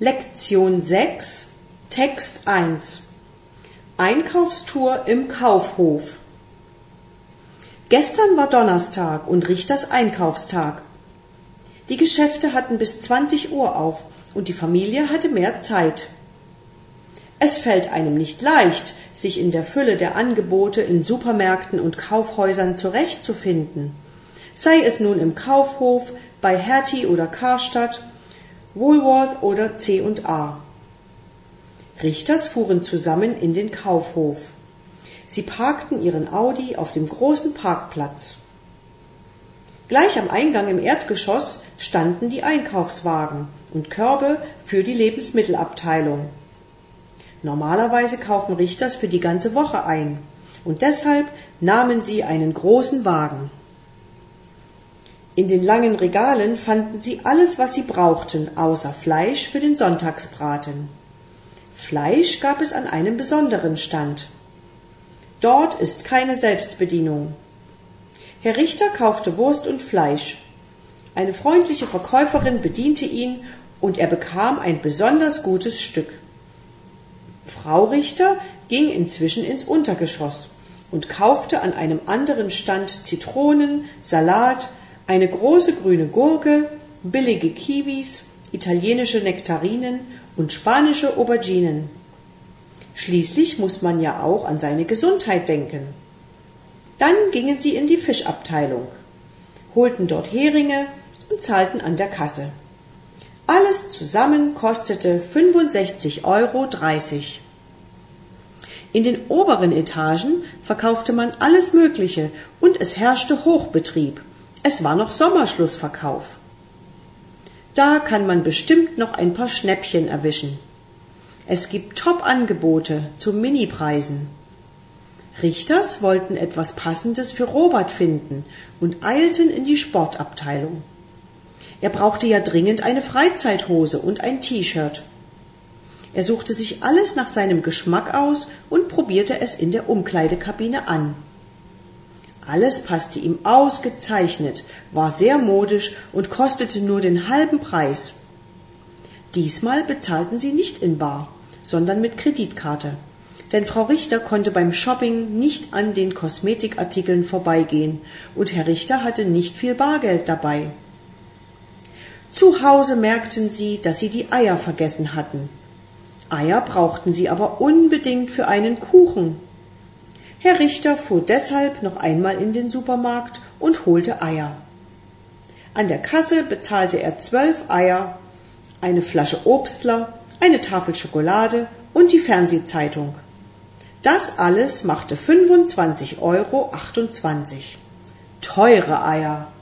Lektion 6, Text 1. Einkaufstour im Kaufhof. Gestern war Donnerstag und Richters Einkaufstag. Die Geschäfte hatten bis 20 Uhr auf und die Familie hatte mehr Zeit. Es fällt einem nicht leicht, sich in der Fülle der Angebote in Supermärkten und Kaufhäusern zurechtzufinden. Sei es nun im Kaufhof, bei Hertie oder Karstadt, Woolworth oder C&A. Richters fuhren zusammen in den Kaufhof. Sie parkten ihren Audi auf dem großen Parkplatz. Gleich am Eingang im Erdgeschoss standen die Einkaufswagen und Körbe für die Lebensmittelabteilung. Normalerweise kaufen Richters für die ganze Woche ein und deshalb nahmen sie einen großen Wagen. In den langen Regalen fanden sie alles, was sie brauchten, außer Fleisch für den Sonntagsbraten. Fleisch gab es an einem besonderen Stand. Dort ist keine Selbstbedienung. Herr Richter kaufte Wurst und Fleisch. Eine freundliche Verkäuferin bediente ihn und er bekam ein besonders gutes Stück. Frau Richter ging inzwischen ins Untergeschoss und kaufte an einem anderen Stand Zitronen, Salat, eine große grüne Gurke, billige Kiwis, italienische Nektarinen und spanische Auberginen. Schließlich muss man ja auch an seine Gesundheit denken. Dann gingen sie in die Fischabteilung, holten dort Heringe und zahlten an der Kasse. Alles zusammen kostete 65,30 €. In den oberen Etagen verkaufte man alles Mögliche und es herrschte Hochbetrieb. Es war noch Sommerschlussverkauf. Da kann man bestimmt noch ein paar Schnäppchen erwischen. Es gibt Top-Angebote zu Minipreisen. Richters wollten etwas Passendes für Robert finden und eilten in die Sportabteilung. Er brauchte ja dringend eine Freizeithose und ein T-Shirt. Er suchte sich alles nach seinem Geschmack aus und probierte es in der Umkleidekabine an. Alles passte ihm ausgezeichnet, war sehr modisch und kostete nur den halben Preis. Diesmal bezahlten sie nicht in bar, sondern mit Kreditkarte, denn Frau Richter konnte beim Shopping nicht an den Kosmetikartikeln vorbeigehen und Herr Richter hatte nicht viel Bargeld dabei. Zu Hause merkten sie, dass sie die Eier vergessen hatten. Eier brauchten sie aber unbedingt für einen Kuchen. Herr Richter fuhr deshalb noch einmal in den Supermarkt und holte Eier. An der Kasse bezahlte er 12 Eier, eine Flasche Obstler, eine Tafel Schokolade und die Fernsehzeitung. Das alles machte 25,28 €. Teure Eier.